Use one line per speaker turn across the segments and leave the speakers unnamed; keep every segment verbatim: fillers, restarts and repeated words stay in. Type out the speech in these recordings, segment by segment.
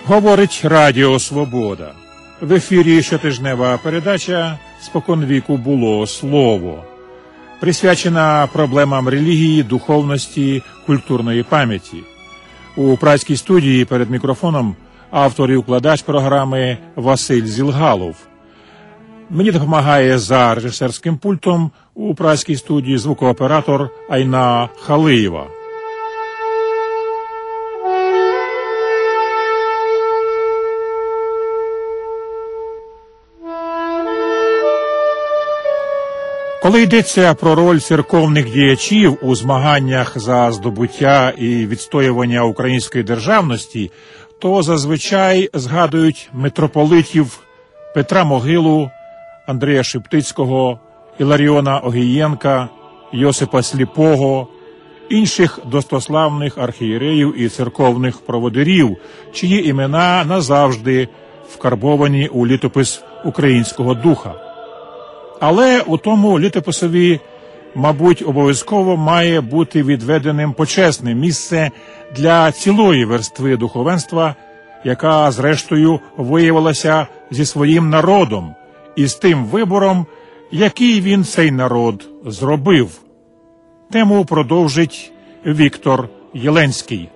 Говорить Радіо Свобода. В ефірі щотижнева передача «Споконвіку було слово», присвячена проблемам релігії, духовності, культурної пам'яті. У празькій студії перед мікрофоном автор і укладач програми Василь Зілгалов. Мені допомагає за режисерським пультом у празькій студії звукооператор Айна Халиєва. Коли йдеться про роль церковних діячів у змаганнях за здобуття і відстоювання української державності, то зазвичай згадують митрополитів Петра Могилу, Андрія Шептицького, Іларіона Огієнка, Йосипа Сліпого, інших достославних архієреїв і церковних проводирів, чиї імена назавжди вкарбовані у літопис українського духа. Але у тому літописові, мабуть, обов'язково має бути відведеним почесне місце для цілої верстви духовенства, яка, зрештою, виявилася зі своїм народом і з тим вибором, який він цей народ зробив. Тему продовжить Віктор Єленський.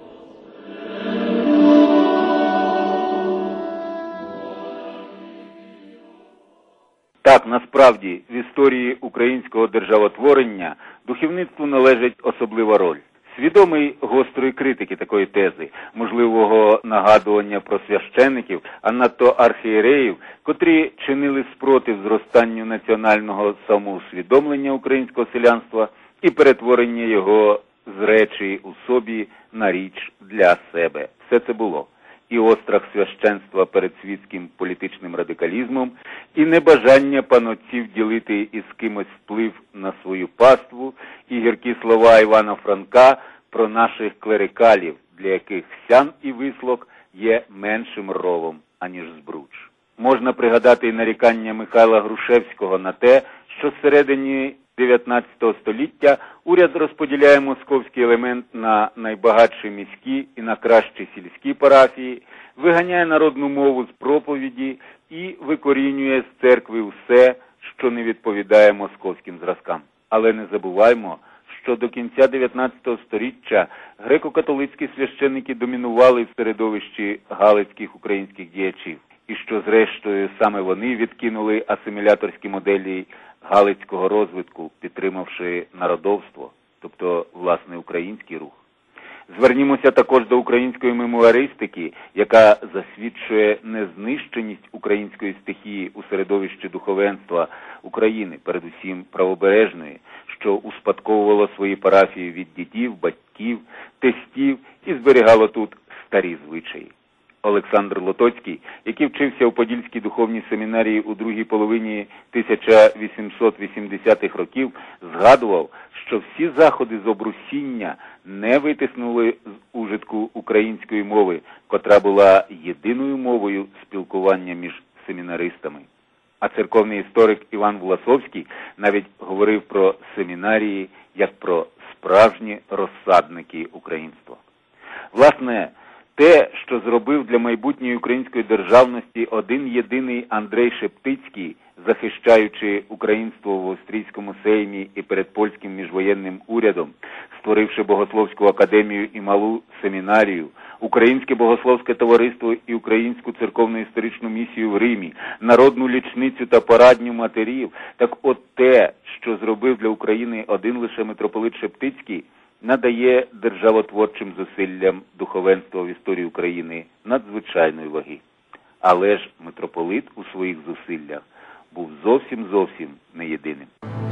Так, насправді, в історії українського державотворення духовництву належить особлива роль. Свідомий гострої критики такої тези, можливого нагадування про священиків, а надто архієреїв, котрі чинили спротив зростанню національного самоусвідомлення українського селянства і перетворення його з речі у собі на річ для себе. Все це було. І острах священства перед світським політичним радикалізмом, і небажання панотців ділити із кимось вплив на свою паству, і гіркі слова Івана Франка про наших клерикалів, для яких сян і вислок є меншим ровом, аніж збруч. Можна пригадати і нарікання Михайла Грушевського на те, що всередині дев'ятнадцятого століття уряд розподіляє московський елемент на найбагатші міські і на кращі сільські парафії, виганяє народну мову з проповіді і викорінює з церкви все, що не відповідає московським зразкам. Але не забуваймо, що до кінця дев'ятнадцятого століття греко-католицькі священники домінували в середовищі галицьких українських діячів, і що, зрештою, саме вони відкинули асиміляторські моделі галицького розвитку, підтримавши народовство, тобто, власне, український рух. Звернімося також до української мемуаристики, яка засвідчує незнищеність української стихії у середовищі духовенства України, передусім правобережної, що успадковувало свої парафії від дідів, батьків, тестів і зберігало тут старі звичаї. Олександр Лотоцький, який вчився у Подільській духовній семінарії у другій половині тисяча вісімсот вісімдесятих років, згадував, що всі заходи з обрусіння не витиснули з ужитку української мови, котра була єдиною мовою спілкування між семінаристами. А церковний історик Іван Власовський навіть говорив про семінарії як про справжні розсадники українства. Власне, те, що зробив для майбутньої української державності один єдиний Андрей Шептицький, захищаючи українство в Австрійському сеймі і перед польським міжвоєнним урядом, створивши Богословську академію і малу семінарію, Українське богословське товариство і Українську церковно-історичну місію в Римі, народну лічницю та парадню матерів, так от те, що зробив для України один лише митрополит Шептицький, надає державотворчим зусиллям духовенства в історії України надзвичайної ваги. Але ж митрополит у своїх зусиллях був зовсім-зовсім не єдиним.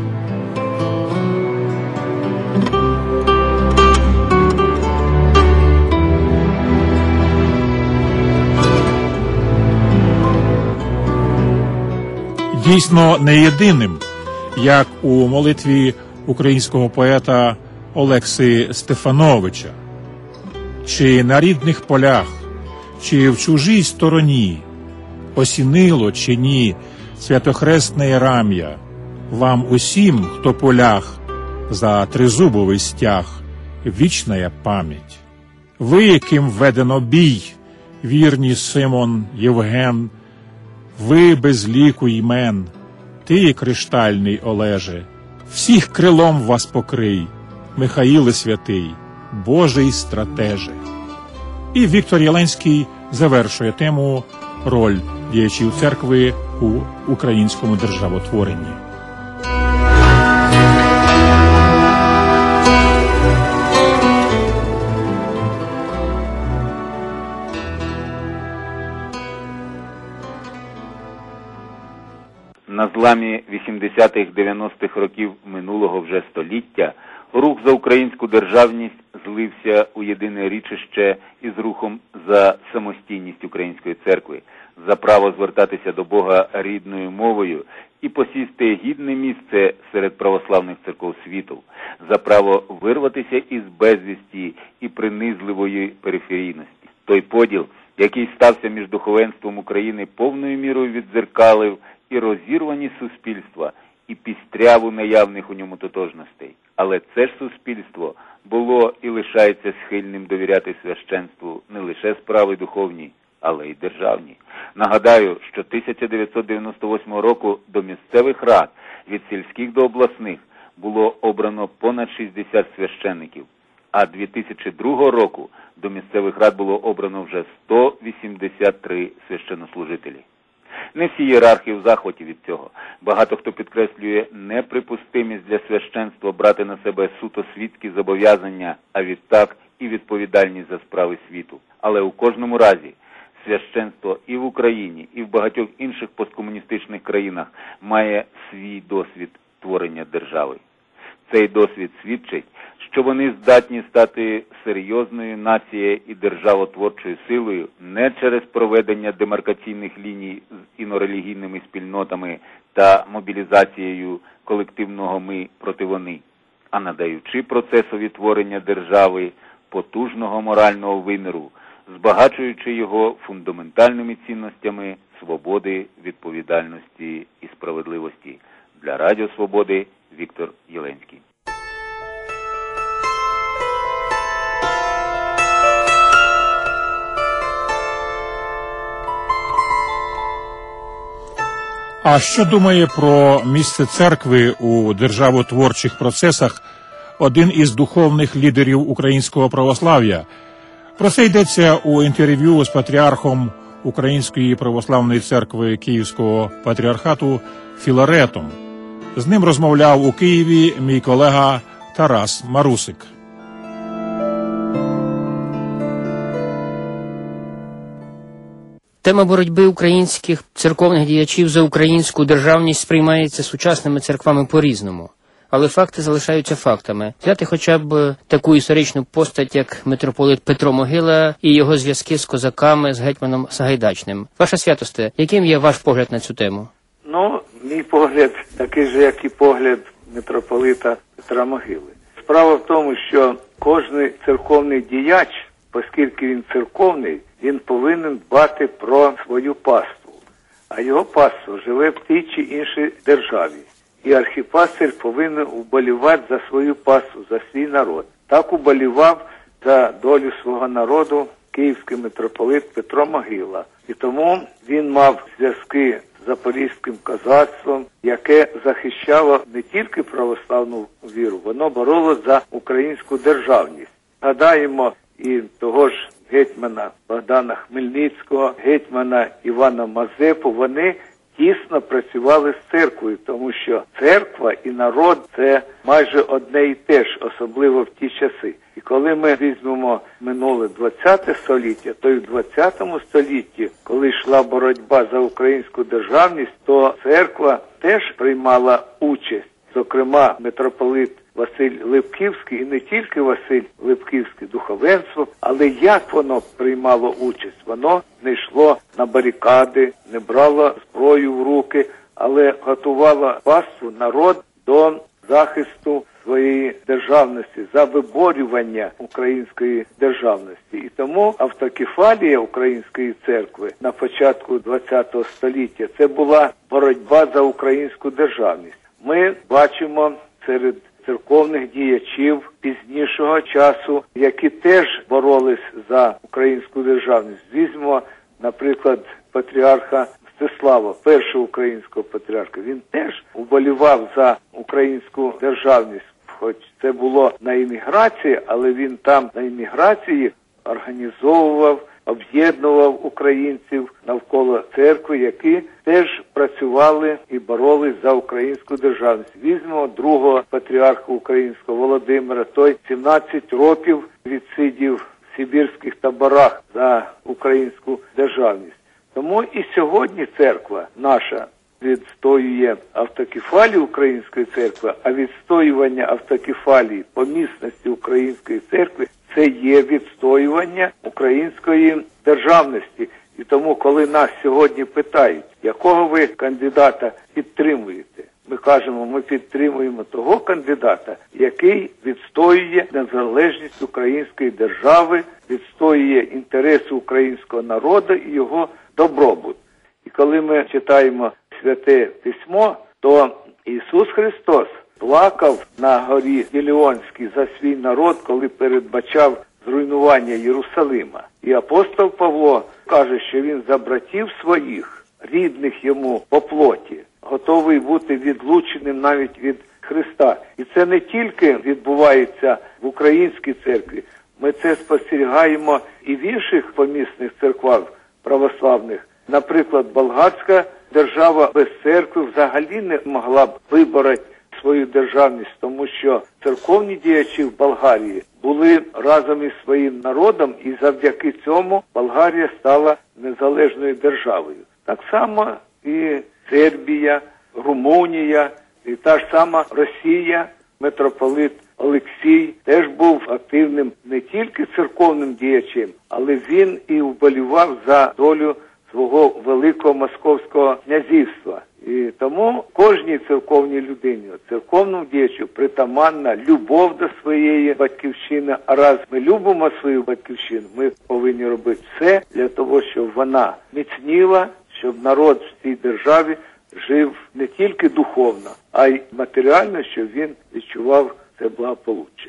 Дійсно не єдиним, як у молитві українського поета Олекси Стефановича. Чи на рідних полях, чи в чужій стороні, осінило чи ні святохресне рам'я, вам усім, хто полях, за тризубовий стяг, вічная пам'ять. Ви, яким введено бій, вірні Симон, Євген, ви без ліку імен, ти, криштальний Олеже, всіх крилом вас покрий, Михаїле святий, Божий стратеже. І Віктор Єленський завершує тему «Роль діячів церкви у українському державотворенні».
На зламі вісімдесятих-дев'яностих років минулого вже століття рух за українську державність злився у єдине річище із рухом за самостійність української церкви, за право звертатися до Бога рідною мовою і посісти гідне місце серед православних церков світу, за право вирватися із безвісті і принизливої периферійності. Той поділ, який стався між духовенством України, повною мірою віддзеркалив і розірвані суспільства, і пістряву наявних у ньому тотожностей. Але це ж суспільство було і лишається схильним довіряти священству не лише справи духовні, але й державні. Нагадаю, що тисяча дев'ятсот дев'яносто восьмого року до місцевих рад, від сільських до обласних, було обрано понад шістдесят священників, а дві тисячі другого року до місцевих рад було обрано вже сто вісімдесят три священнослужителі. Не всі ієрархи в захваті від цього. Багато хто підкреслює неприпустимість для священства брати на себе суто світські зобов'язання, а відтак і відповідальність за справи світу. Але у кожному разі священство і в Україні, і в багатьох інших посткомуністичних країнах має свій досвід творення держави. Цей досвід свідчить, що вони здатні стати серйозною нацією і державотворчою силою не через проведення демаркаційних ліній з інорелігійними спільнотами та мобілізацією колективного «ми» проти «вони», а надаючи процесові творення держави потужного морального виміру, збагачуючи його фундаментальними цінностями свободи, відповідальності і справедливості. Для Радіо Свободи Віктор Єленський.
А що думає про місце церкви у державотворчих процесах один із духовних лідерів українського православ'я? Про це йдеться у інтерв'ю з патріархом Української православної церкви Київського патріархату Філаретом. З ним розмовляв у Києві мій колега Тарас Марусик.
Тема боротьби українських церковних діячів за українську державність сприймається сучасними церквами по-різному. Але факти залишаються фактами. Взяти хоча б таку історичну постать, як митрополит Петро Могила і його зв'язки з козаками, з гетьманом Сагайдачним. Ваша святосте, яким є ваш погляд на цю тему?
Ну, мій погляд такий же, як і погляд митрополита Петра Могили. Справа в тому, що кожний церковний діяч, оскільки він церковний, він повинен дбати про свою паству. А його паство живе в тій чи іншій державі. І архіпастир повинен уболівати за свою паству, за свій народ. Так уболівав за долю свого народу київський митрополит Петро Могила. І тому він мав зв'язки з запорізьким козацтвом, яке захищало не тільки православну віру, воно боролося за українську державність. Згадаємо і того ж гетьмана Богдана Хмельницького, гетьмана Івана Мазепу. Вони тісно працювали з церквою, тому що церква і народ – це майже одне і те ж, особливо в ті часи. І коли ми візьмемо минуле двадцяте століття, то й в двадцятому столітті, коли йшла боротьба за українську державність, то церква теж приймала участь. Зокрема, митрополит Василь Липківський, і не тільки Василь Липківський, духовенство, але як воно приймало участь? Воно не йшло на барикади, не брало зброю в руки, але готувало паству, народ до захисту своєї державності, за виборювання української державності. І тому автокефалія Української церкви на початку двадцятого століття – це була боротьба за українську державність. Ми бачимо серед церковних діячів пізнішого часу, які теж боролись за українську державність. Візьмемо, наприклад, патріарха Мстислава, першого українського патріарха. Він теж уболівав за українську державність, хоч це було на імміграції, але він там на імміграції організовував, об'єднував українців навколо церкви, які теж працювали і боролись за українську державність. Візьмемо другого патріарха українського Володимира. Той сімнадцять років відсидів в сибірських таборах за українську державність. Тому і сьогодні церква наша відстоює автокефалію Української церкви, а відстоювання автокефалії помісності Української церкви – це є відстоювання української державності. І тому, коли нас сьогодні питають, якого ви кандидата підтримуєте, ми кажемо, ми підтримуємо того кандидата, який відстоює незалежність української держави, відстоює інтереси українського народу і його добробут. І коли ми читаємо Святе Письмо, то Ісус Христос плакав на горі Єліонській за свій народ, коли передбачав зруйнування Єрусалима. І апостол Павло каже, що він за братів своїх, рідних йому по плоті, готовий бути відлученим навіть від Христа. І це не тільки відбувається в українській церкві, ми це спостерігаємо і в інших помісних церквах православних. Наприклад, болгарська держава без церкви взагалі не могла б вибороти свою державність, тому що церковні діячі в Болгарії були разом із своїм народом, і завдяки цьому Болгарія стала незалежною державою. Так само і Сербія, Румунія, і та ж сама Росія, митрополит Олексій теж був активним не тільки церковним діячем, але він і вболівав за долю свого великого московського князівства. І тому кожній церковній людині, церковному діячу притаманна любов до своєї батьківщини. А раз ми любимо свою батьківщину, ми повинні робити все для того, щоб вона міцніла, щоб народ в цій державі жив не тільки духовно, а й матеріально, щоб він відчував це благополуччя.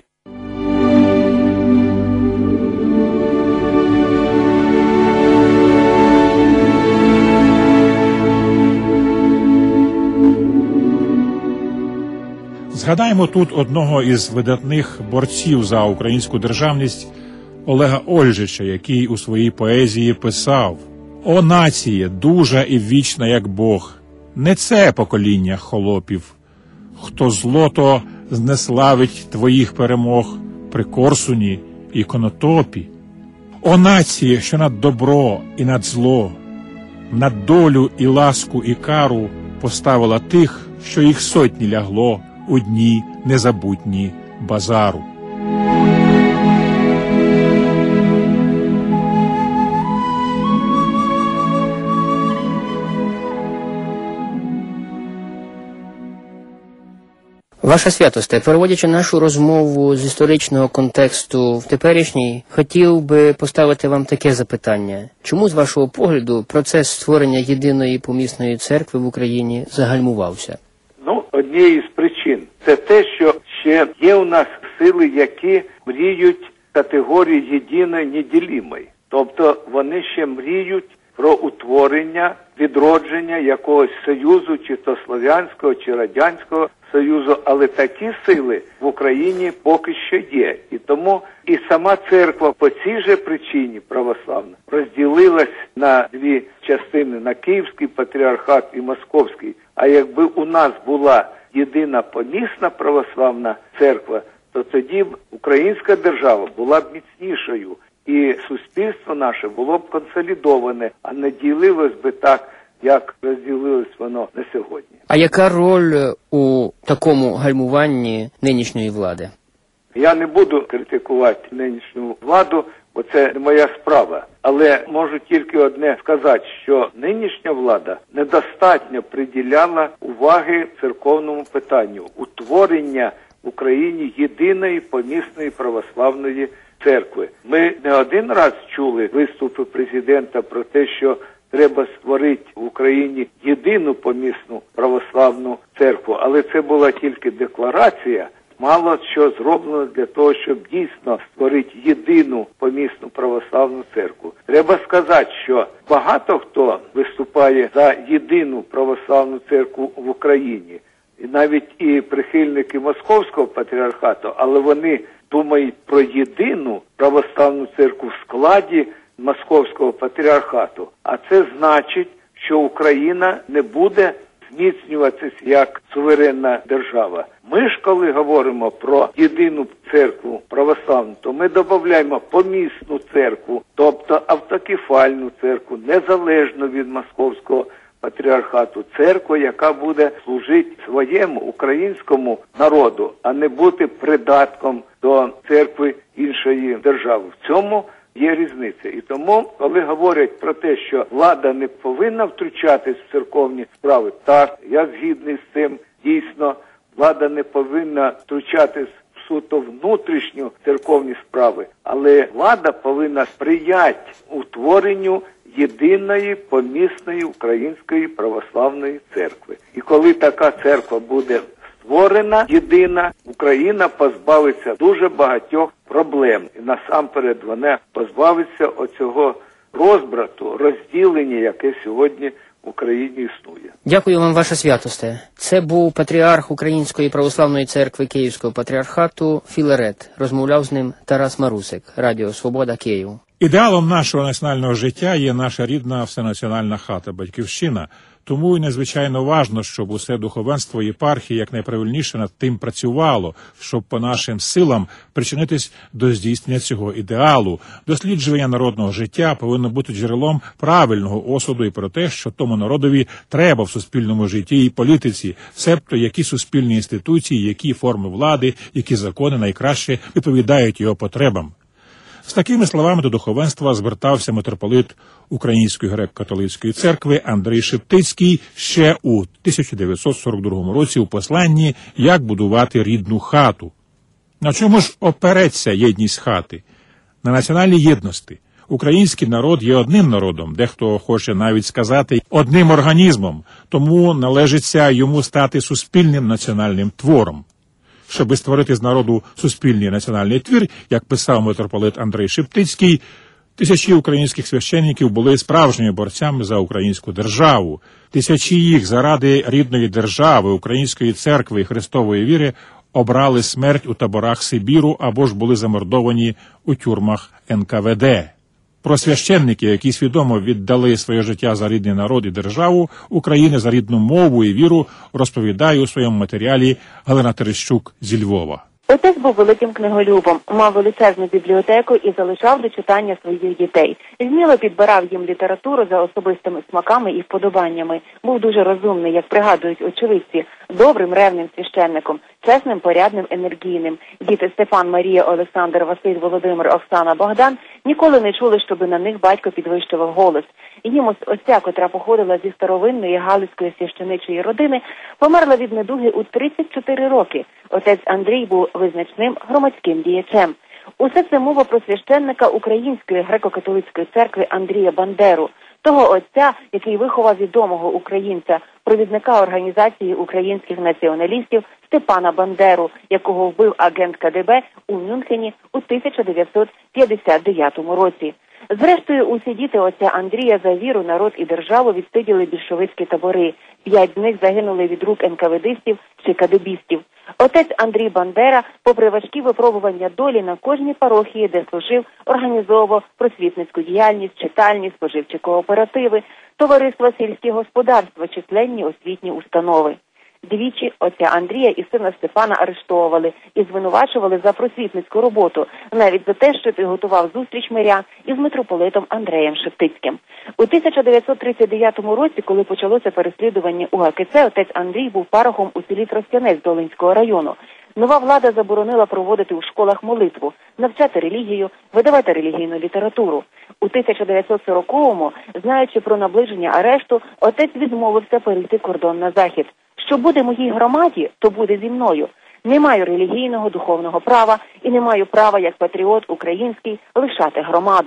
Згадаємо тут одного із видатних борців за українську державність Олега Ольжича, який у своїй поезії писав: «О нація, дужа і вічна, як Бог, не це покоління холопів, хто злото знеславить твоїх перемог при Корсуні і Конотопі. О нація, що над добро і над зло, над долю і ласку і кару поставила тих, що їх сотні лягло у дні незабутні базару».
Ваша святосте, переводячи нашу розмову з історичного контексту в теперішній, хотів би поставити вам таке запитання. Чому, з вашого погляду, процес створення єдиної помісної церкви в Україні загальмувався?
Ну, однією з причин – це те, що ще є у нас сили, які мріють категорії єдиної, неділімої. Тобто вони ще мріють про утворення, відродження якогось союзу, чи то Слов'янського, чи Радянського Союзу, але такі сили в Україні поки що є. І тому і сама церква по цій же причині православна розділилась на дві частини, на Київський патріархат і Московський. А якби у нас була єдина помісна православна церква, то тоді б українська держава була б міцнішою. І суспільство наше було б консолідоване, а не ділилось би так, як розділилось воно на сьогодні.
А яка роль у такому гальмуванні нинішньої влади?
Я не буду критикувати нинішню владу, бо це не моя справа. Але можу тільки одне сказати, що нинішня влада недостатньо приділяла уваги церковному питанню утворення в Україні єдиної помісної православної церкви. Ми не один раз чули виступи президента про те, що треба створити в Україні єдину помісну православну церкву, але це була тільки декларація. мало що зроблено для того, щоб дійсно створити єдину помісну православну церкву. Треба сказати, що багато хто виступає за єдину православну церкву в Україні, і навіть і прихильники Московського патріархату, але вони думають про єдину православну церкву в складі Московського патріархату. А це значить, що Україна не буде зміцнюватися як суверенна держава. Ми ж, коли говоримо про єдину церкву православну, то ми додаємо помісну церкву, тобто автокефальну церкву, незалежно від Московського патріархату, церкву, яка буде служити своєму українському народу, а не бути придатком до церкви іншої держави. В цьому є різниця. І тому, коли говорять про те, що влада не повинна втручатись в церковні справи, так, я згідний з цим, дійсно, влада не повинна втручатись в суто внутрішню церковні справи, але влада повинна сприяти утворенню єдиної помісної української православної церкви. І коли така церква буде створена, єдина, Україна позбавиться дуже багатьох проблем. І насамперед вона позбавиться оцього розбрату, розділення, яке сьогодні в Україні існує.
Дякую вам, Ваша Святосте. Це був патріарх Української православної церкви Київського патріархату Філарет. Розмовляв з ним Тарас Марусик, Радіо Свобода, Київ.
Ідеалом нашого національного життя є наша рідна всенаціональна хата, батьківщина. Тому і надзвичайно важно, щоб усе духовенство єпархії якнайправильніше над тим працювало, щоб по нашим силам причинитись до здійснення цього ідеалу. Дослідження народного життя повинно бути джерелом правильного осуду і про те, що тому народові треба в суспільному житті і політиці, себто які суспільні інституції, які форми влади, які закони найкраще відповідають його потребам. З такими словами до духовенства звертався митрополит Української греко-католицької церкви Андрій Шептицький ще у тисяча дев'ятсот сорок другому році у посланні «Як будувати рідну хату». На чому ж опереться єдність хати? На національній єдності. Український народ є одним народом, дехто хоче навіть сказати одним організмом, тому належиться йому стати суспільним національним твором. Щоби створити з народу суспільний національний твір, як писав митрополит Андрій Шептицький, тисячі українських священників були справжніми борцями за українську державу. Тисячі їх заради рідної держави, української церкви і Христової віри обрали смерть у таборах Сибіру або ж були замордовані у тюрмах ен ка ве де. Про священників, які свідомо віддали своє життя за рідний народ і державу України, за рідну мову і віру, розповідає у своєму матеріалі Галина Терещук зі Львова.
Отець був великим книголюбом, мав величезну бібліотеку і залишав до читання своїх дітей. Вміло підбирав їм літературу за особистими смаками і вподобаннями. Був дуже розумний, як пригадують очевидці, добрим, ревним священником, чесним, порядним, енергійним. Діти Степан, Марія, Олександр, Василь, Володимир, Оксана, Богдан ніколи не чули, щоби на них батько підвищував голос. Їм ось ця, котра походила зі старовинної галицької священичої родини, померла від недуги у тридцять чотири роки. Отець Андрій був визначним громадським діячем. Усе це мова про священника Української греко-католицької церкви Андрія Бандеру, того отця, який виховав відомого українця, провідника організації українських націоналістів Степана Бандеру, якого вбив агент ка де бе у Мюнхені у тисяча дев'ятсот п'ятдесят дев'ятому році. Зрештою, усі діти отця Андрія за віру, народ і державу відсиділи більшовицькі табори. П'ять з них загинули від рук ен ка ве дистів чи ка де бістів. Отець Андрій Бандера, попри важкі випробування долі, на кожній парохії, де служив, організовував просвітницьку діяльність, читальні, споживчі кооперативи, товариства сільські господарства, численні освітні установи. Двічі отця Андрія і сина Степана арештовували і звинувачували за просвітницьку роботу, навіть за те, що підготував зустріч мирян із митрополитом Андреєм Шептицьким. У тисяча дев'ятсот тридцять дев'ятому році, коли почалося переслідування у га ке це, отець Андрій був парохом у селі Тростянець Долинського району. Нова влада заборонила проводити у школах молитву, навчати релігію, видавати релігійну літературу. У тисяча дев'ятсот сороковому, знаючи про наближення арешту, отець відмовився перейти кордон на захід. Що буде моїй громаді, то буде зі мною. Не маю релігійного, духовного права і не маю права, як патріот український, лишати громаду.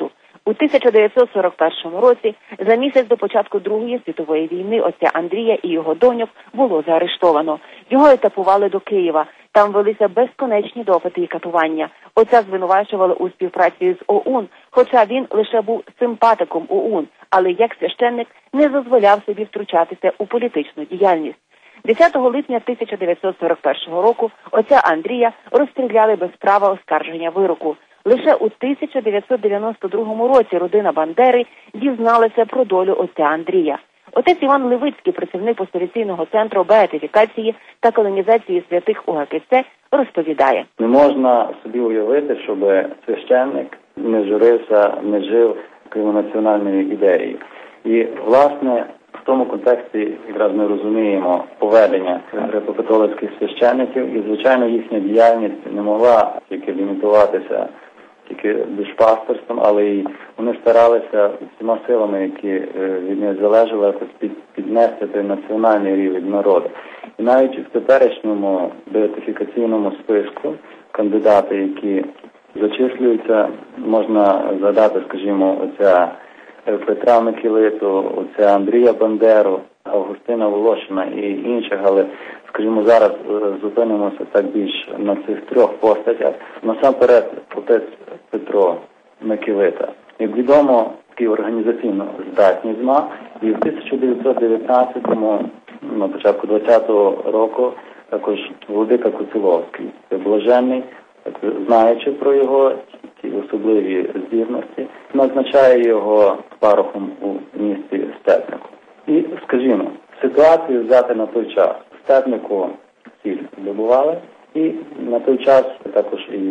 У тисяча дев'ятсот сорок першому році, за місяць до початку Другої світової війни, отця Андрія і його доньок було заарештовано. Його етапували до Києва. Там велися безконечні допити і катування. Отця звинувачували у співпраці з ОУН, хоча він лише був симпатиком ОУН, але як священник не дозволяв собі втручатися у політичну діяльність. десятого липня тисяча дев'ятсот сорок першого року отця Андрія розстріляли без права оскарження вироку. Лише у тисяча дев'ятсот дев'яносто другому році родина Бандери дізналася про долю отця Андрія. Отець Іван Левицький, працівник Пастораційного центру беатифікації та колонізації святих УГКЦ, розповідає.
Не можна собі уявити, щоб священник не журився, не жив національною ідеєю. І, власне, в тому контексті якраз ми розуміємо поведення греко-католицьких священників, і, звичайно, їхня діяльність не могла тільки лімітуватися тільки душпастерством, але й вони старалися всіма силами, які від них залежали, якось під, піднести той національний рівень народу. І навіть в теперішньому беатифікаційному списку кандидати, які зачислюються, можна згадати, скажімо, оця Петра Микілиту, оця Андрія Бандеру, Августина Волошина і інших, але, скажімо, зараз зупинимося так більш на цих трьох постатях. Насамперед, отець Петро Микілита. Як відомо, такий організаційно здатність мав, і в тисяча дев'ятсот дев'ятнадцятому, на початку двадцятого року, також владика Коциловський, блаженний, знаючи про його ці особливі здібності, назначає його парохом у місті Степнику. І, скажімо, ситуацію взяти на той час. В Степнику сіль добували, і на той час також і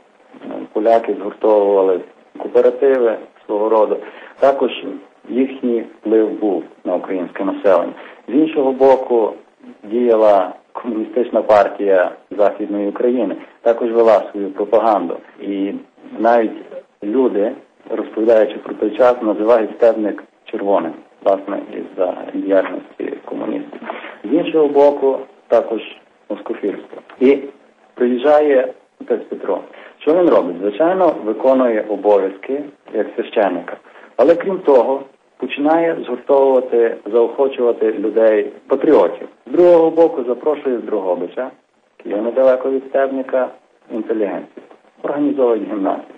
поляки згуртовували кооперативи свого роду. Також їхній вплив був на українське населення. З іншого боку, діяла комуністична партія Західної України, також вела свою пропаганду. І навіть люди, розповідаючи про той час, називають Степник червоним, власне, із-за діяльності комуністів. З іншого боку, також москофільство. І приїжджає отець Петро. Що він робить? Звичайно, виконує обов'язки як священника. Але крім того, починає згуртовувати, заохочувати людей, патріотів. З другого боку, запрошує з Дрогобича, є недалеко від Степника, інтелігенцію. Організовують гімназію.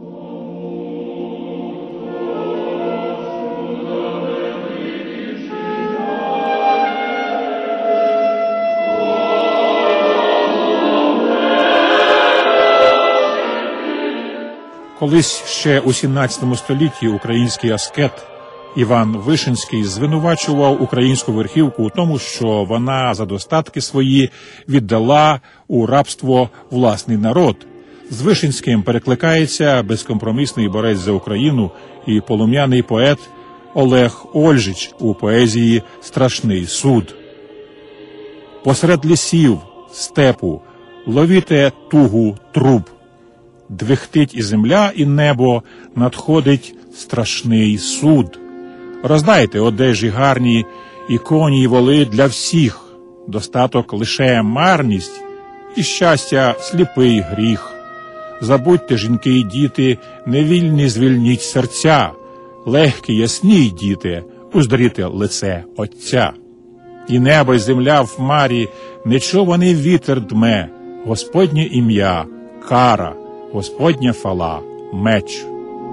Колись ще у сімнадцятому столітті український аскет Іван Вишинський звинувачував українську верхівку у тому, що вона за достатки свої віддала у рабство власний народ. З Вишинським перекликається безкомпромісний борець за Україну і полум'яний поет Олег Ольжич у поезії «Страшний суд». Посеред лісів, степу, ловіте тугу труб. Двихтить і земля, і небо, надходить страшний суд. Роздайте одежі гарні, і коні, і воли для всіх. Достаток лише марність, і щастя сліпий гріх. Забудьте, жінки й діти, невільні звільніть серця. Легкі, ясні й діти, уздріте лице Отця. І небо, й земля в хмарі, нечуваний вітер дме. Господнє ім'я – кара. Господня фала – меч.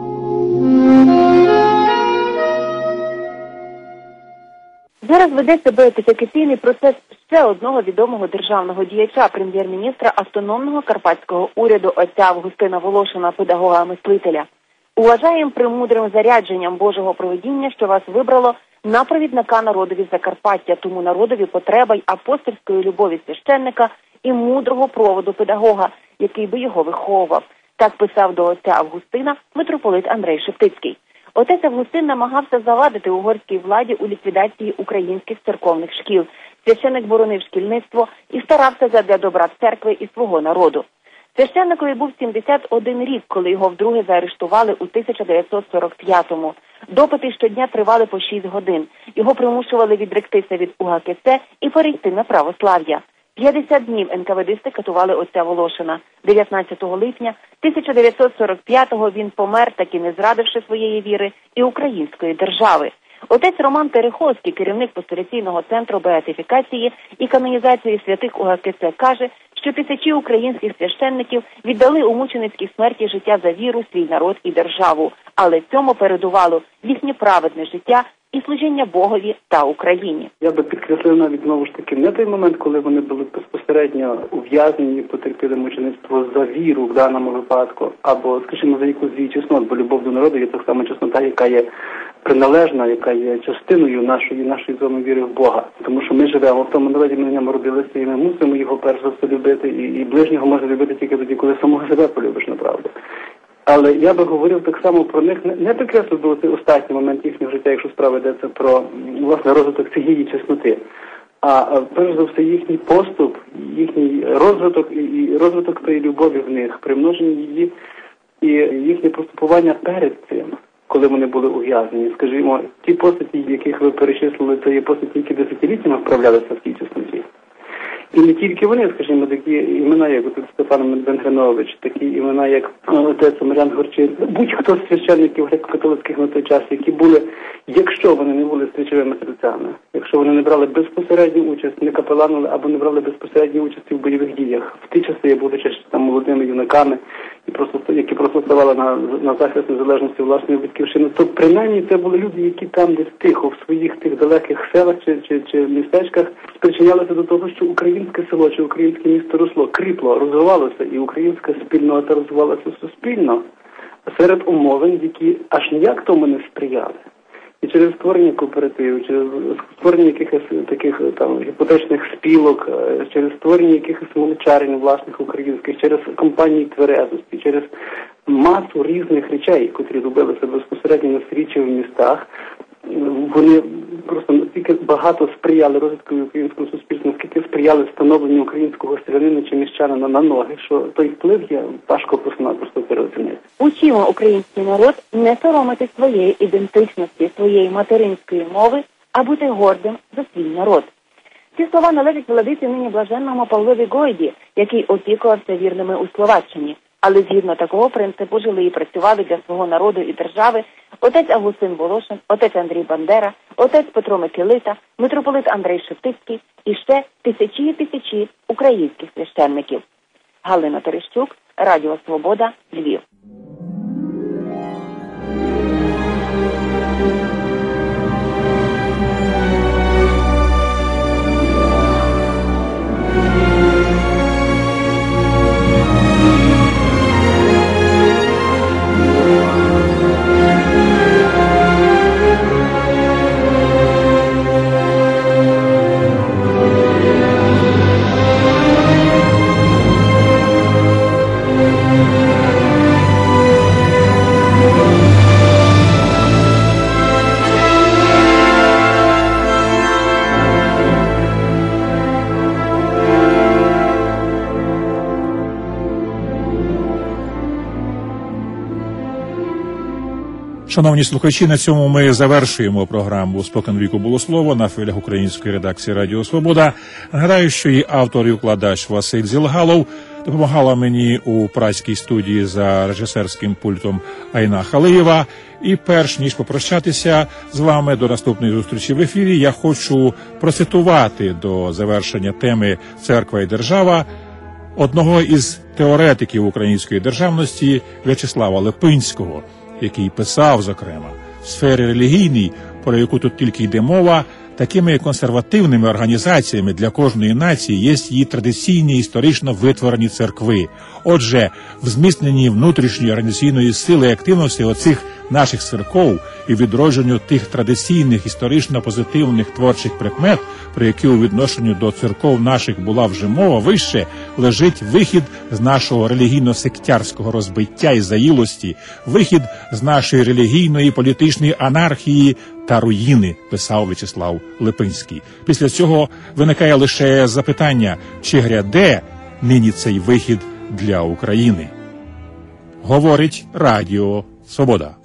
Зараз ведеться беатифікаційний процес ще одного відомого державного діяча, прем'єр-міністра автономного карпатського уряду отця Августина Волошина, педагога-мислителя. Уважаємо премудрим зарядженням Божого провидіння, що вас вибрало на провідника народові Закарпаття, тому народові потреба й апостольської любові священника і мудрого проводу педагога, який би його виховував. Так писав до отця Августина митрополит Андрей Шептицький. Отець Августин намагався завадити угорській владі у ліквідації українських церковних шкіл. Священник боронив шкільництво і старався задля добра церкви і свого народу. Священникові був сімдесят один рік, коли його вдруге заарештували у тисяча дев'ятсот сорок п'ятому. Допити щодня тривали по шість годин. Його примушували відректися від УГКЦ і перейти на православ'я. п'ятдесят днів ен ка ве дисти катували отця Волошина. дев'ятнадцятого липня тисяча дев'ятсот сорок п'ятого він помер, таки не зрадивши своєї віри і української держави. Отець Роман Тереховський, керівник Пастоляційного центру беатифікації і канонізації святих у ге ка це, каже, що тисячі українських священників віддали у мученицькій смерті життя за віру, свій народ і державу, але цьому передувало їхнє праведне життя і служіння Богові та Україні.
Я би підкреслив навіть знову ж таки не той момент, коли вони були безпосередньо ув'язнені, потерпіли мучеництво за віру в даному випадку, або, скажімо, за якусь її чеснот, бо любов до народу є так само чеснота, яка є приналежна, яка є частиною нашої нашої з вами віри в Бога. Тому що ми живемо в тому народі, ми в ньому родилися, і ми мусимо його перш за все любити, і, і ближнього можна любити тільки тоді, коли самого себе полюбиш, направду. Але я би говорив так само про них, не, не підкреслив до цей останній момент їхнього життя, якщо справа йдеться про, власне, розвиток цієї чесноти. А перш за все їхній поступ, їхній розвиток і, і розвиток тої любові в них, примноження її і їхнє поступування перед цим, коли вони були ув'язнені. Скажімо, ті постаті, яких ви перечислили, це є постаті, які десятиліттями вправлялися в тій чесноті. І не тільки вони, скажімо, такі імена, як отець Стефан Венгринович, такі імена, як отець Омелян Горчин, будь-хто з священників греко-католицьких на той час, які були, якщо вони не були стрічовими стрільцями, якщо вони не брали безпосередню участь, не капеланили або не брали безпосередню участь у бойових діях, в ті часи, будучи там молодими юнаками, і просто, які просто ставали на, на захист незалежності власної батьківщини, то принаймні це були люди, які там десь тихо, в своїх тих далеких селах чи, чи, чи містечках спричинялися до того, що українське село чи українське місто росло, кріпло, розвивалося, і українська спільнота розвивалася суспільно серед умовин, які аж ніяк тому не сприяли. І через створення кооперативів, через створення якихось таких там гіпотечних спілок, через створення якихось молочарень власних українських, через компанії тверезості, через масу різних речей, котрі робилися безпосередньо на стрічі в містах, вони просто настільки багато сприяли розвитку українського суспільства, наскільки сприяли встановленню українського селянина чи міщанина на ноги, що той вплив є важко просто-напросто переоцінити.
Учимо український народ не соромити своєї ідентичності, своєї материнської мови, а бути гордим за свій народ. Ці слова належать владиці нині блаженному Павлові Гойді, який опікувався вірними у Словаччині. Але згідно такого принципу жили і працювали для свого народу і держави отець Августин Волошин, отець Андрій Бандера, отець Петро Микелита, митрополит Андрей Шептицький і ще тисячі і тисячі українських священників. Галина Терещук, Радіо Свобода, Львів.
Шановні слухачі, на цьому ми завершуємо програму «Спокон віку було слово» на хвилях української редакції Радіо Свобода. Нагадаю, що її автор і укладач Василь Зілгалов, допомагала мені у празькій студії за режисерським пультом Айна Халиєва. І перш ніж попрощатися з вами до наступної зустрічі в ефірі, я хочу процитувати до завершення теми «Церква і держава» одного із теоретиків української державності В'ячеслава Липинського, який писав, зокрема, в сфері релігійній, про яку тут тільки йде мова, такими консервативними організаціями для кожної нації є її традиційні історично витворені церкви. Отже, в зміцненні внутрішньої організаційної сили і активності оцих наших церков і відродженню тих традиційних історично-позитивних творчих прикмет, про які у відношенню до церков наших була вже мова вище, лежить вихід з нашого релігійно-сектярського розбиття і заїлості, вихід з нашої релігійної і політичної анархії та руїни, писав В'ячеслав Липинський. Після цього виникає лише запитання, чи гряде нині цей вихід для України. Говорить Радіо Свобода.